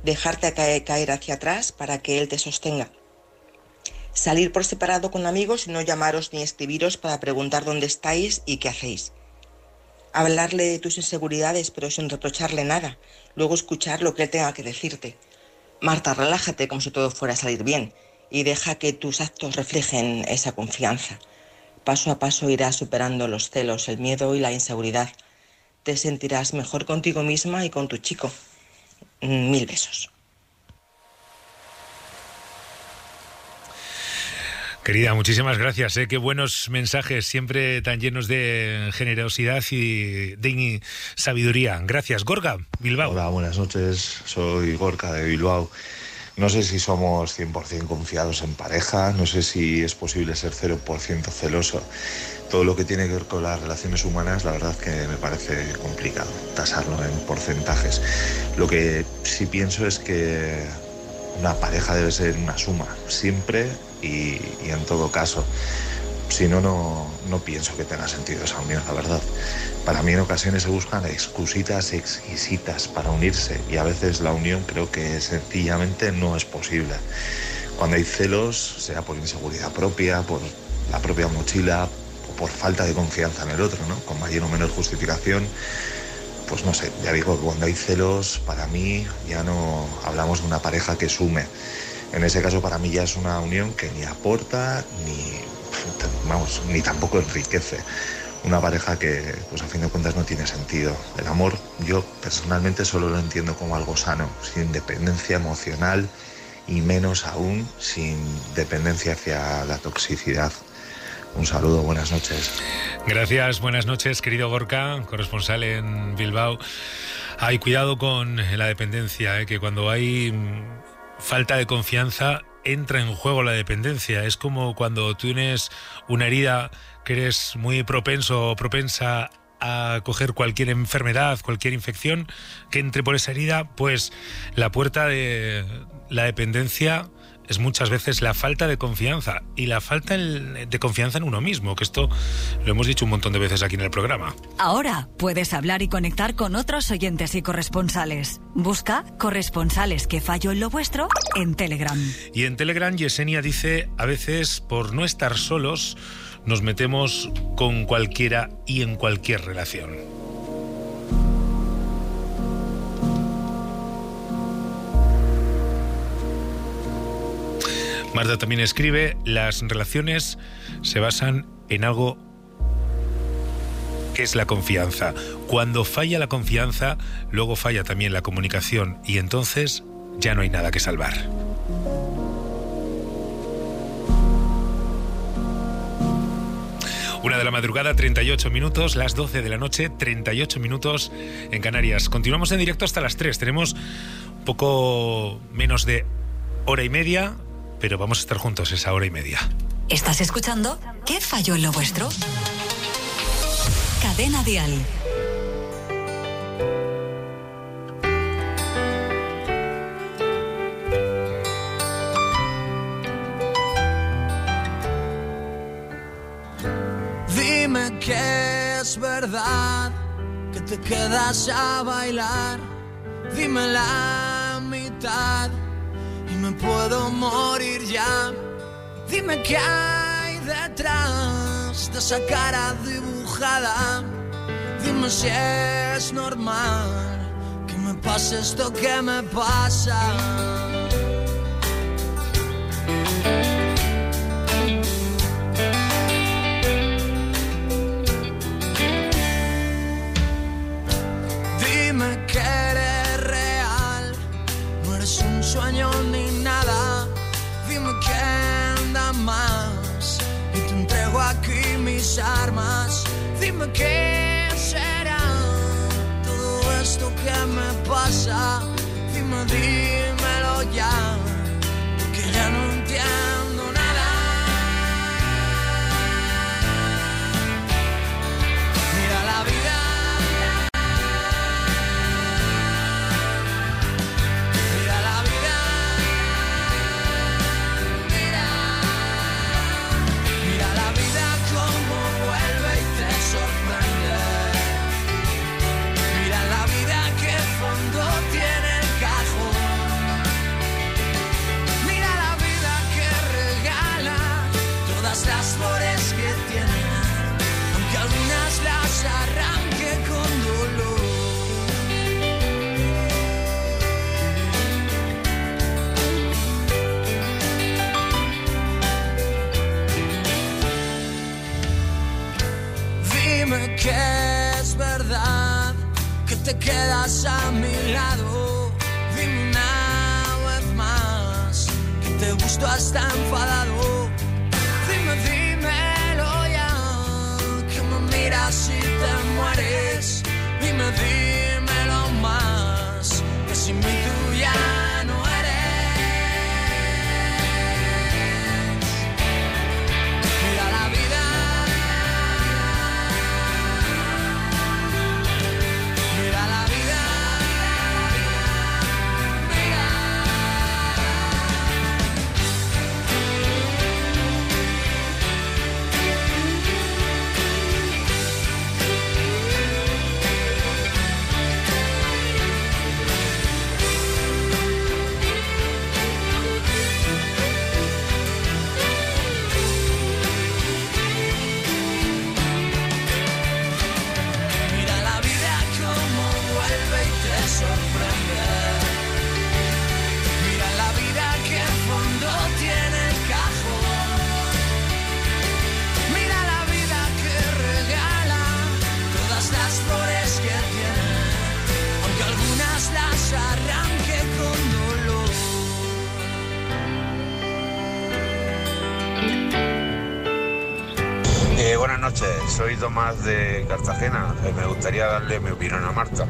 dejarte caer hacia atrás para que él te sostenga. Salir por separado con amigos y no llamaros ni escribiros para preguntar dónde estáis y qué hacéis. Hablarle de tus inseguridades pero sin reprocharle nada, luego escuchar lo que él tenga que decirte. Marta, relájate como si todo fuera a salir bien y deja que tus actos reflejen esa confianza. Paso a paso irás superando los celos, el miedo y la inseguridad. Te sentirás mejor contigo misma y con tu chico. 1000 besos. Querida, muchísimas gracias. Qué buenos mensajes, siempre tan llenos de generosidad y de sabiduría. Gracias. Gorka, Bilbao. Hola, buenas noches. Soy Gorka de Bilbao. No sé si somos 100% confiados en pareja, no sé si es posible ser 0% celoso. Todo lo que tiene que ver con las relaciones humanas, la verdad es que me parece complicado tasarlo en porcentajes. Lo que sí pienso es que una pareja debe ser una suma, siempre y en todo caso. Si no, no pienso que tenga sentido esa unión, la verdad. Para mí en ocasiones se buscan excusitas exquisitas para unirse y a veces la unión creo que sencillamente no es posible. Cuando hay celos, sea por inseguridad propia, por la propia mochila o por falta de confianza en el otro, ¿no? Con mayor o menor justificación, pues no sé, ya digo que cuando hay celos, para mí ya no hablamos de una pareja que sume. En ese caso para mí ya es una unión que ni aporta ni tampoco enriquece. Una pareja que, pues a fin de cuentas, no tiene sentido. El amor, yo personalmente solo lo entiendo como algo sano, sin dependencia emocional y menos aún sin dependencia hacia la toxicidad. Un saludo, buenas noches. Gracias, buenas noches, querido Gorka, corresponsal en Bilbao. Hay cuidado con la dependencia, que cuando hay falta de confianza entra en juego la dependencia. Es como cuando tienes una herida que eres muy propenso o propensa a coger cualquier enfermedad, cualquier infección que entre por esa herida, pues la puerta de la dependencia es muchas veces la falta de confianza y la falta de confianza en uno mismo, que esto lo hemos dicho un montón de veces aquí en el programa. Ahora puedes hablar y conectar con otros oyentes y corresponsales. Busca Corresponsales que fallo en lo vuestro en Telegram. Y en Telegram Yesenia dice, a veces por no estar solos nos metemos con cualquiera y en cualquier relación. Marta también escribe, las relaciones se basan en algo que es la confianza. Cuando falla la confianza, luego falla también la comunicación y entonces ya no hay nada que salvar. Una de la madrugada, 38 minutos, las 12 de la noche, 38 minutos en Canarias. Continuamos en directo hasta las 3. Tenemos un poco menos de hora y media, pero vamos a estar juntos esa hora y media. ¿Estás escuchando? ¿Qué falló en lo vuestro? Cadena Dial. Dime que es verdad que te quedas a bailar. Dime la mitad y me puedo morir ya. Dime qué hay detrás de esa cara dibujada. Dime si es normal que me pase esto que me pasa. Dime que eres real, no eres un sueño ni nada. Dime quién da más y te entrego aquí mis armas. Dime qué será todo esto que me pasa. Dime, dímelo ya, porque ya no entiendo nada. Mira la vida. Tiene el cajón te quedas a mi lado. Dime una vez más que te gusto hasta enfadado. Dímelo ya, que me miras y te mueres. Dímelo más, que sin mí tú ya no eres. Mira la vida, mira la vida. Buenas noches, soy Tomás de Cartagena. Me gustaría darle mi opinión a Marta.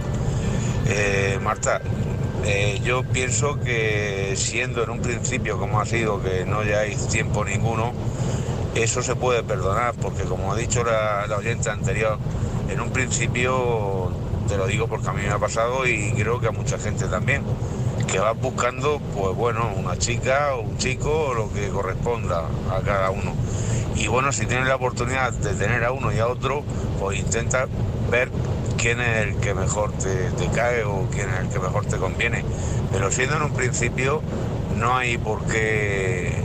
Marta, yo pienso que siendo en un principio como ha sido, que no lleváis tiempo ninguno, eso se puede perdonar, porque como ha dicho la oyente anterior, en un principio, te lo digo porque a mí me ha pasado y creo que a mucha gente también, que vas buscando, pues bueno, una chica o un chico o lo que corresponda a cada uno. Y bueno, si tienes la oportunidad de tener a uno y a otro, pues intenta ver quién es el que mejor te cae o quién es el que mejor te conviene. Pero siendo en un principio, no hay por qué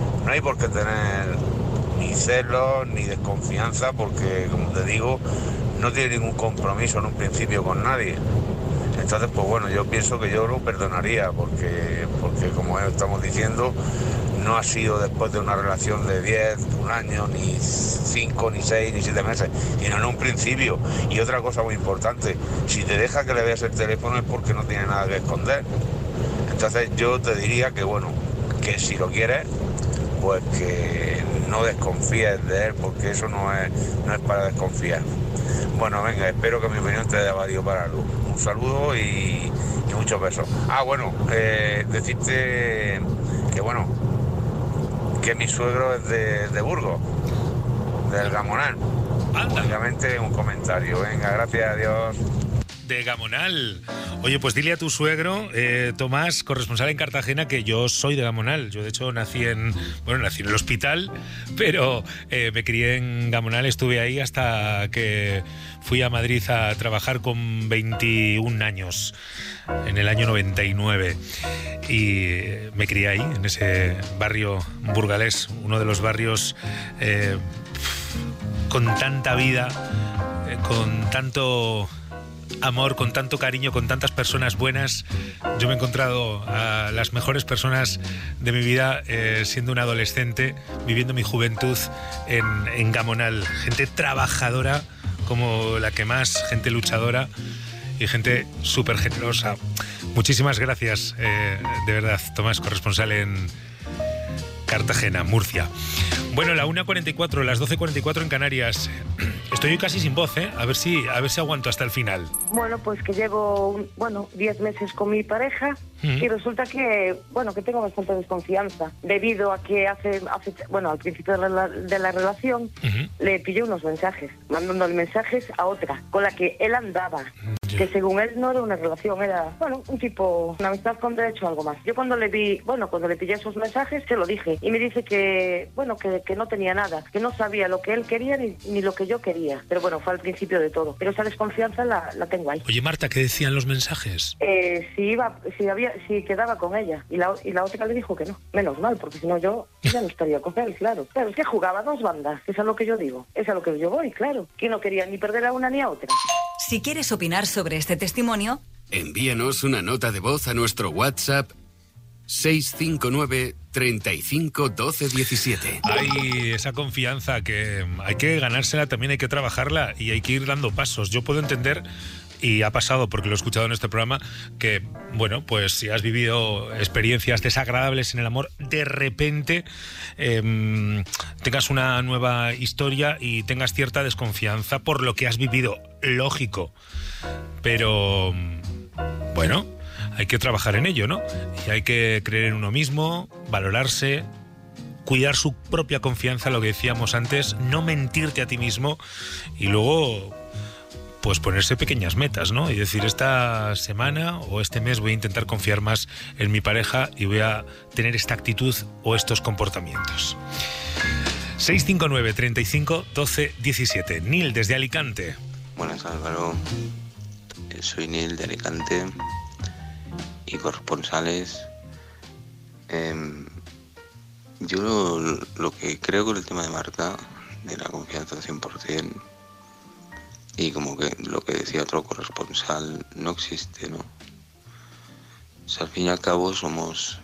tener ni celos ni desconfianza, porque como te digo, no tiene ningún compromiso en un principio con nadie. Entonces, pues bueno, yo pienso que yo lo perdonaría, porque como estamos diciendo, no ha sido después de una relación de 10, un año, ni 5, ni 6, ni 7 meses, sino en un principio. Y otra cosa muy importante, si te deja que le veas el teléfono es porque no tiene nada que esconder. Entonces yo te diría que bueno, que si lo quieres, pues que no desconfíes de él, porque eso no es para desconfiar. Bueno, venga, espero que mi opinión te haya valido para algo. Un saludo y muchos besos. Bueno, decirte que bueno, que mi suegro es de Burgos, del Gamonal. Únicamente un comentario. Venga, gracias, adiós. De Gamonal. Oye, pues dile a tu suegro, Tomás, corresponsal en Cartagena, que yo soy de Gamonal. Yo, de hecho, nací en el hospital, pero me crié en Gamonal, estuve ahí hasta que fui a Madrid a trabajar con 21 años, en el año 99. Y me crié ahí, en ese barrio burgalés, uno de los barrios con tanta vida, con tanto amor, con tanto cariño, con tantas personas buenas. Yo me he encontrado a las mejores personas de mi vida siendo un adolescente, viviendo mi juventud en Gamonal. Gente trabajadora como la que más, gente luchadora y gente súper generosa. Muchísimas gracias, de verdad, Tomás, corresponsal en Cartagena, Murcia. Bueno, la 1:44, las 12:44 en Canarias. Estoy casi sin voz, ¿eh? A ver si aguanto hasta el final. Bueno, pues que llevo, 10 meses con mi pareja y resulta que tengo bastante desconfianza debido a que al principio de la relación le pillé unos mensajes, mandándole mensajes a otra con la que él andaba, que según él no era una relación, era, un tipo, una amistad con derecho a algo más. Yo cuando le pillé esos mensajes, se lo dije y me dice que no tenía nada, que no sabía lo que él quería ni lo que yo quería. Pero bueno, fue al principio de todo. Pero esa desconfianza la tengo ahí. Oye, Marta, ¿qué decían los mensajes? Si quedaba con ella. Y la otra le dijo que no. Menos mal, porque si no yo ya no estaría con él, claro. Pero es que jugaba 2 bandas, eso es lo que yo digo. Es a lo que yo voy, claro. Que no quería ni perder a una ni a otra. Si quieres opinar sobre este testimonio, envíanos una nota de voz a nuestro WhatsApp 659 35 12 17. Hay esa confianza que hay que ganársela, también hay que trabajarla y hay que ir dando pasos. Yo puedo entender Y ha pasado, porque lo he escuchado en este programa, que, bueno, pues si has vivido experiencias desagradables en el amor, de repente tengas una nueva historia y tengas cierta desconfianza por lo que has vivido. Lógico. Pero, bueno, hay que trabajar en ello, ¿no? Y hay que creer en uno mismo, valorarse, cuidar su propia confianza, lo que decíamos antes, no mentirte a ti mismo y luego, pues ponerse pequeñas metas, ¿no? Y decir, esta semana o este mes voy a intentar confiar más en mi pareja y voy a tener esta actitud o estos comportamientos. 659 35 12 17. Nil, desde Alicante. Buenas, Álvaro. Soy Nil, de Alicante, y corresponsales. Yo lo que creo con el tema de Marta, de la confianza al 100%, y como que lo que decía otro corresponsal, no existe, ¿no? O sea, al fin y al cabo somos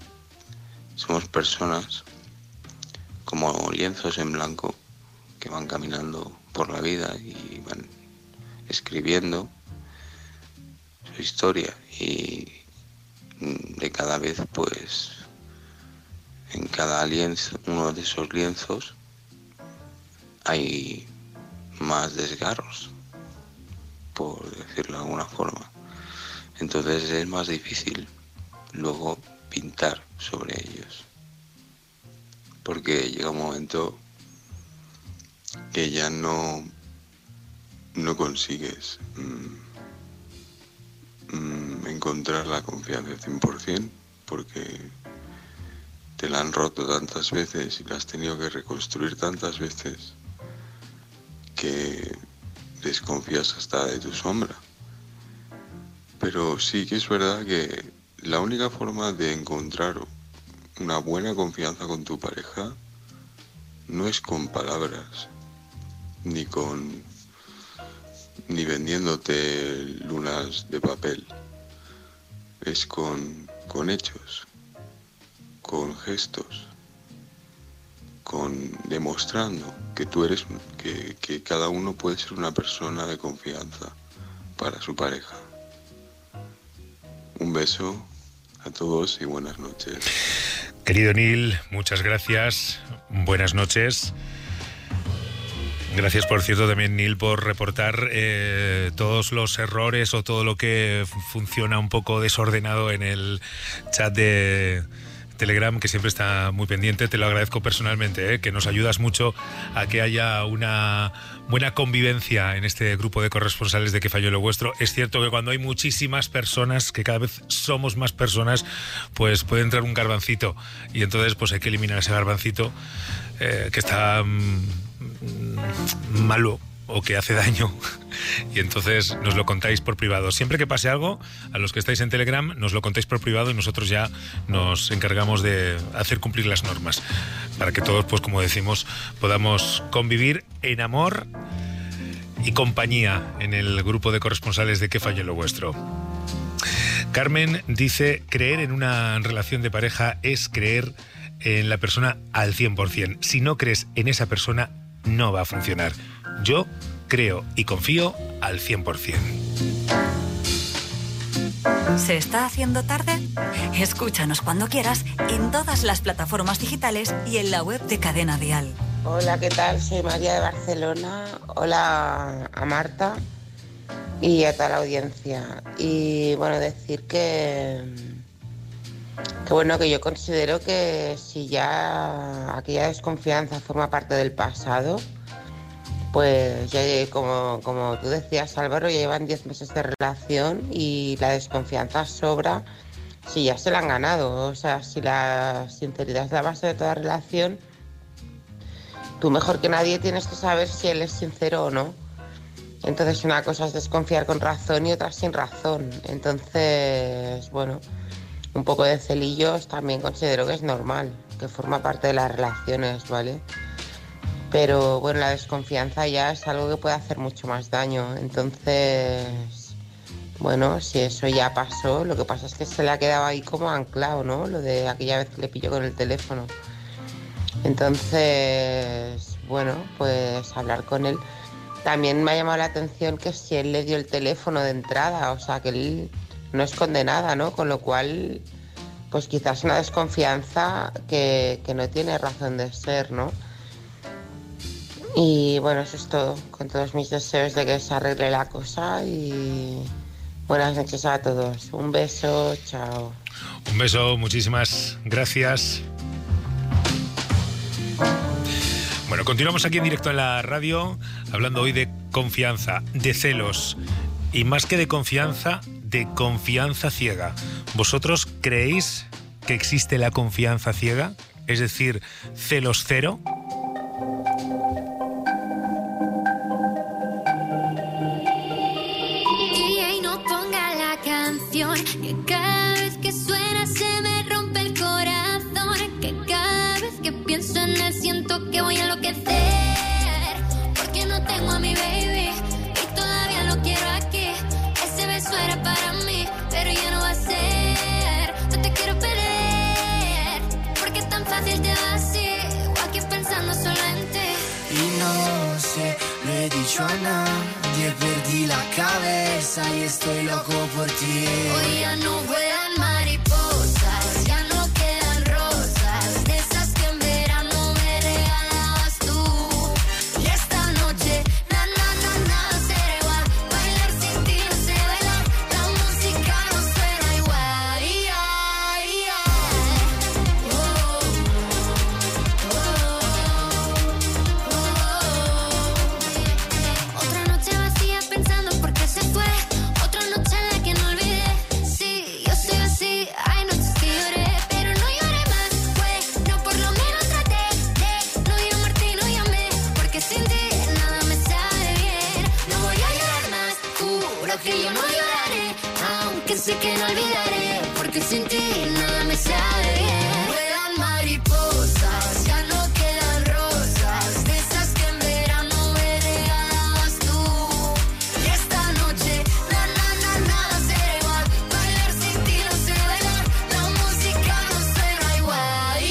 personas como lienzos en blanco que van caminando por la vida y van escribiendo su historia, y de cada vez, pues, en cada lienzo, uno de esos lienzos, hay más desgarros, por decirlo de alguna forma. Entonces es más difícil luego pintar sobre ellos, porque llega un momento que ya no consigues encontrar la confianza al 100%, porque te la han roto tantas veces y la has tenido que reconstruir tantas veces que desconfías hasta de tu sombra. Pero sí que es verdad que la única forma de encontrar una buena confianza con tu pareja no es con palabras, ni vendiéndote lunas de papel. Es con hechos, con gestos, con demostrando que tú eres, que cada uno puede ser una persona de confianza para su pareja. Un beso a todos y buenas noches. Querido Nil, muchas gracias. Buenas noches. Gracias, por cierto, también, Nil, por reportar todos los errores o todo lo que funciona un poco desordenado en el chat de Telegram, que siempre está muy pendiente. Te lo agradezco personalmente, que nos ayudas mucho a que haya una buena convivencia en este grupo de corresponsales de Que Falló Lo Vuestro. Es cierto que cuando hay muchísimas personas, que cada vez somos más personas, pues puede entrar un garbancito, y entonces pues hay que eliminar ese garbancito que está malo o que hace daño, y entonces nos lo contáis por privado. Siempre que pase algo, a los que estáis en Telegram, nos lo contáis por privado y nosotros ya nos encargamos de hacer cumplir las normas para que todos, pues como decimos, podamos convivir en amor y compañía en el grupo de corresponsales de Que Falló Lo Vuestro. Carmen dice: creer en una relación de pareja es creer en la persona al 100%. Si no crees en esa persona, no va a funcionar. Yo creo y confío al 100%. ¿Se está haciendo tarde? Escúchanos cuando quieras en todas las plataformas digitales y en la web de Cadena Dial. Hola, ¿qué tal? Soy María de Barcelona. Hola a Marta y a toda la audiencia. Y bueno, decir que bueno, que yo considero que si ya aquella desconfianza forma parte del pasado, pues ya, como tú decías, Álvaro, ya llevan 10 meses de relación y la desconfianza sobra si ya se la han ganado. O sea, si la sinceridad es la base de toda relación, tú mejor que nadie tienes que saber si él es sincero o no. Entonces una cosa es desconfiar con razón y otra sin razón. Entonces, bueno, un poco de celillos también considero que es normal, que forma parte de las relaciones, ¿vale? Pero bueno, la desconfianza ya es algo que puede hacer mucho más daño. Entonces, bueno, si eso ya pasó, lo que pasa es que se le ha quedado ahí como anclado, ¿no? Lo de aquella vez que le pilló con el teléfono. Entonces, bueno, pues hablar con él. también me ha llamado la atención que si él le dio el teléfono de entrada, o sea, que él no esconde nada, ¿no? Con lo cual, pues quizás una desconfianza que no tiene razón de ser, ¿no? Y bueno, eso es todo, con todos mis deseos de que se arregle la cosa y buenas noches a todos. Un beso, chao. Un beso, muchísimas gracias. Bueno, continuamos aquí en directo en la radio, hablando hoy de confianza, de celos, y más que de confianza ciega. ¿Vosotros creéis que existe la confianza ciega? Es decir, celos cero. Y no ponga la canción, que cada vez que suena se me rompe el corazón, que cada vez que pienso en él siento que voy a enloquecer, porque no tengo a mi baby y todavía lo quiero aquí. Ese beso era para mí, pero ya no va a ser. No te quiero perder, porque es tan fácil te va así, o aquí pensando solo en ti. Y no sé, lo he dicho a nadie, perdí la cabeza y estoy loco por ti. Hoy ya no vuelan mariposas, ya no quedan rosas, de esas que en verano me regalabas tú. Y esta noche, nada será igual, bailar sin ti no sé bailar, la música no suena igual. Otra noche vacía pensando por qué se fue, otra noche en la que no olvidé. Sí, yo soy así, hay noches que lloré, pero no lloré más. Bueno, por lo menos traté de no llamarte y no llamé, porque sin ti nada me sale bien. No voy a llorar más, juro que yo no lloraré, aunque sé que no olvidaré, porque sin ti nada me sale bien. Vuelan mariposas, ya no quedan rosas, de esas que en verano me regalabas tú. Y esta noche, nada será igual, bailar sin ti no sé bailar, la música no suena igual.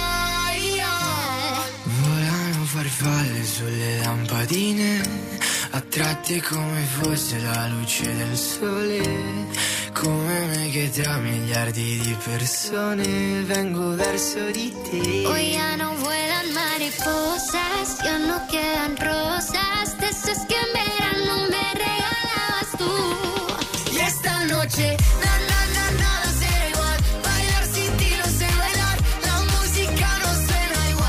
Volano farfalle sulle lampadine, attratti come fosse la luce del sole, come me che tra miliardi di persone vengo verso di te. Hoy ya no vuelan mariposas, ya no quedan rosas, de esas que en verano me regalabas tú. Y esta noche, nada será igual, bailar sin ti no sé bailar, la música no suena igual.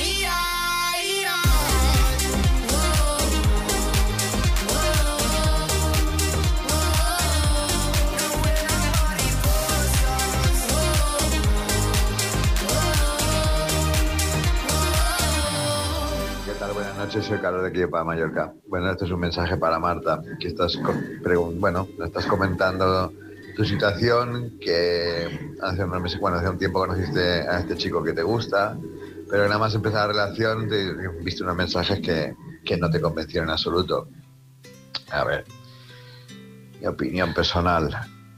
¿Qué tal? Buenas noches, soy Carlos de aquí para Mallorca. Bueno, este es un mensaje para Marta, que estás comentando tu situación, que hace unos meses, hace un tiempo conociste a este chico que te gusta, pero nada más empezar la relación te viste unos mensajes que no te convencieron en absoluto. A ver, mi opinión personal.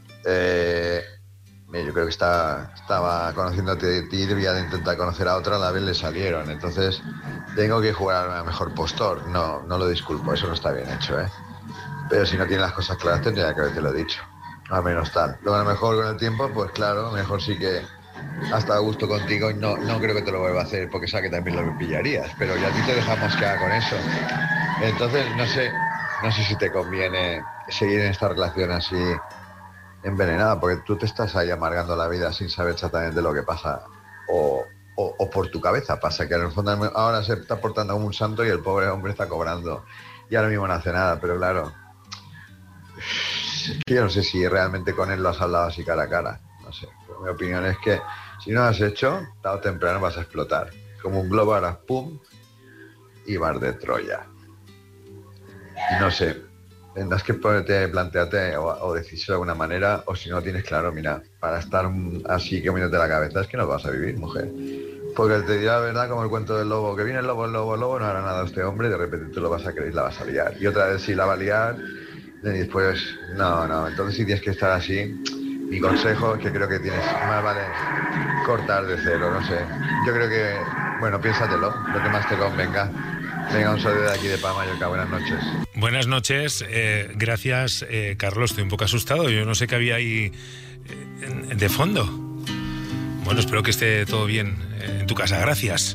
Yo creo que estaba conociéndote de ti, debía de intentar conocer a otra, a la vez le salieron. Entonces, tengo que jugar a mejor postor. No lo disculpo, eso no está bien hecho, ¿eh? Pero si no tienes las cosas claras, tendría que haberte lo dicho. Al menos tal. Luego, a lo mejor con el tiempo, pues claro, mejor sí que ha estado a gusto contigo y no creo que te lo vuelva a hacer, porque sabe que también lo pillarías. Pero ya a ti te dejamos que haga con eso. Entonces, no sé si te conviene seguir en esta relación así envenenada, porque tú te estás ahí amargando la vida sin saber exactamente lo que pasa, o por tu cabeza pasa, que en el fondo ahora se está portando como un santo y el pobre hombre está cobrando y ahora mismo no hace nada. Pero claro, yo no sé si realmente con él lo has hablado así cara a cara, no sé, pero mi opinión es que si no lo has hecho, tarde o temprano vas a explotar, como un globo, ahora pum, y vas de Troya. No sé, tendrás que plantearte o decirse de alguna manera, o si no tienes claro, mira, para estar así comiéndote la cabeza es que no vas a vivir, mujer. Porque te dirá la verdad, como el cuento del lobo, que viene el lobo, no hará nada a este hombre, y de repente tú lo vas a creer y la vas a liar. Y otra vez si la va a liar, y después, no, entonces si tienes que estar así, mi consejo es que creo que más vale cortar de cero, no sé. Yo creo que, bueno, piénsatelo, lo que más te convenga. Venga, un saludo de aquí de Palma, Mallorca. Buenas noches. Buenas noches. Gracias, Carlos. Estoy un poco asustado. Yo no sé qué había ahí de fondo. Bueno, espero que esté todo bien en tu casa. Gracias.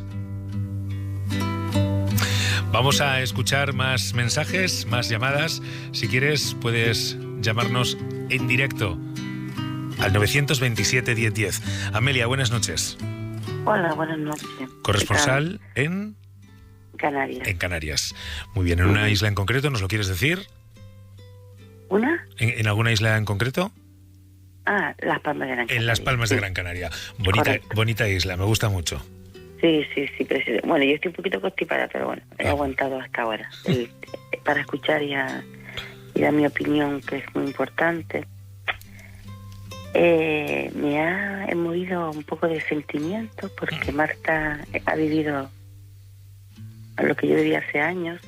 Vamos a escuchar más mensajes, más llamadas. Si quieres, puedes llamarnos en directo al 927 1010. Amelia, buenas noches. Hola, buenas noches. Corresponsal en Canarias. En Canarias. Muy bien. ¿En una isla en concreto nos lo quieres decir? ¿Una? ¿En alguna isla en concreto? Las Palmas de Gran Canaria. En Las Palmas de Gran Canaria. Bonita isla, me gusta mucho. Sí, presidente. Bueno, yo estoy un poquito constipada, pero bueno, he aguantado hasta ahora. Para escuchar y dar mi opinión, que es muy importante. Me ha movido un poco de sentimiento porque Marta ha vivido lo que yo viví hace años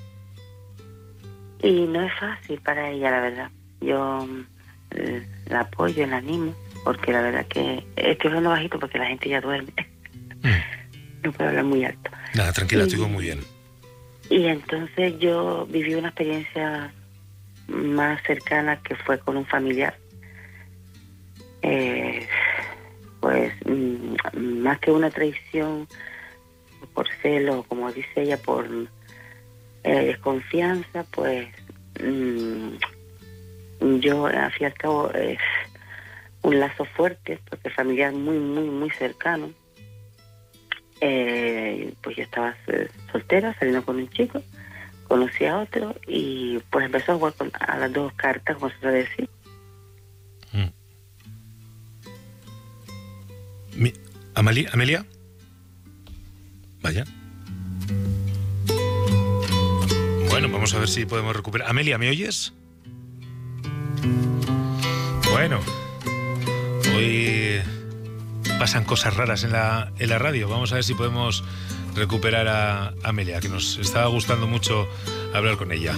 y no es fácil para ella, la verdad. Yo la apoyo, la animo, porque la verdad que estoy hablando bajito porque la gente ya duerme. No puedo hablar muy alto. Nada, tranquila, te digo muy bien. Y entonces yo viví una experiencia más cercana que fue con un familiar. Pues más que una traición por celo, como dice ella, por desconfianza, pues yo al fin y al cabo un lazo fuerte, porque familiar muy cercano. Pues yo estaba soltera, saliendo con un chico, conocí a otro y pues empezó a jugar a las dos cartas, como se suele decir. ¿Amelia? Vaya. Bueno, vamos a ver si podemos recuperar. Amelia, ¿me oyes? Bueno, hoy pasan cosas raras en la radio. Vamos a ver si podemos recuperar a Amelia, que nos estaba gustando mucho hablar con ella.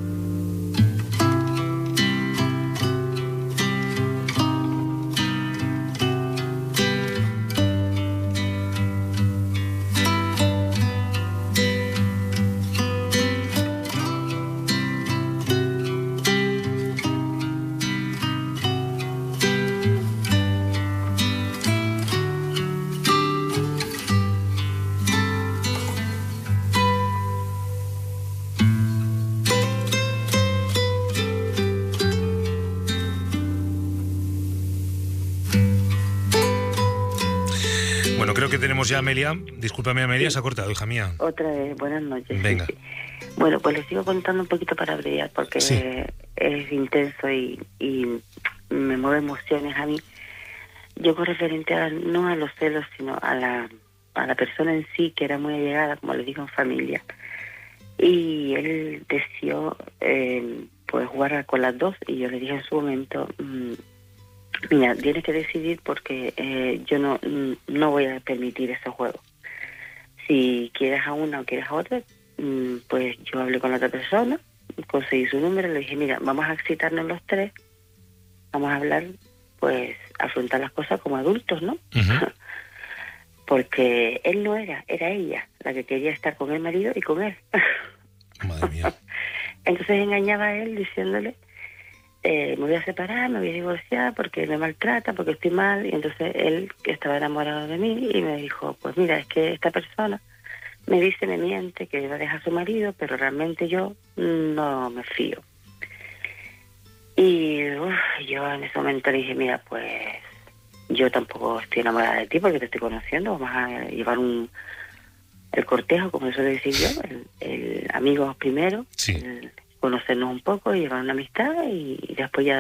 Creo que tenemos ya a Amelia. Discúlpame, Amelia, se ha cortado, hija mía. Otra vez, buenas noches. Venga. Sí. Bueno, pues les sigo contando un poquito para abreviar, porque es intenso y me mueve emociones a mí. Yo con referente no a los celos, sino a la persona en sí, que era muy allegada, como le digo, en familia. Y él decidió pues jugar con las dos, y yo le dije en su momento... Mira, tienes que decidir porque yo no voy a permitir ese juego. Si quieres a una o quieres a otra, pues yo hablé con la otra persona, conseguí su número, le dije, mira, vamos a excitarnos los tres, vamos a hablar, pues, afrontar las cosas como adultos, ¿no? Uh-huh. Porque él no era ella la que quería estar con el marido y con él. Madre mía. Entonces engañaba a él diciéndole, me voy a separar, me voy a divorciar porque me maltrata, porque estoy mal. Y entonces él, que estaba enamorado de mí, y me dijo, pues mira, es que esta persona me miente que va a dejar a su marido, pero realmente yo no me fío. Y yo en ese momento le dije, mira, pues yo tampoco estoy enamorada de ti porque te estoy conociendo, vamos a llevar el cortejo, como suelo decir yo, el amigos primero, sí. Conocernos un poco y llevar una amistad y después ya